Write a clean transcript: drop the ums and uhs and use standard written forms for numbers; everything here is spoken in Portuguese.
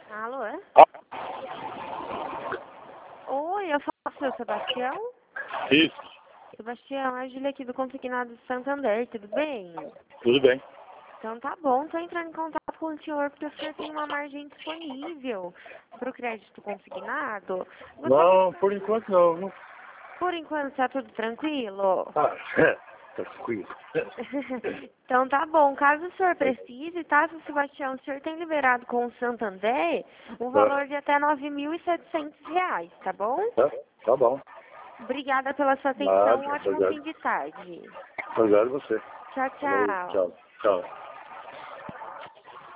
Alô? Oi, eu falo com o seu Sebastião? Isso, Sebastião, é a Júlia aqui do Consignado de Santander, tudo bem? tudo bem. Então tá bom, tô entrando em contato com o senhor porque o senhor tem uma margem disponível para o crédito consignado. Não, por enquanto não. Por enquanto tá tudo tranquilo? Ah, tá tranquilo. Então tá bom, caso o senhor precise, tá, seu Sebastião, o senhor tem liberado com o Santander um valor de até R$ 9.700, tá bom? Tá bom. Obrigada pela sua atenção, um Nada, ótimo fim obrigado. de tarde. Obrigado a você. Tchau, Falou, tchau. tchau. Tchau.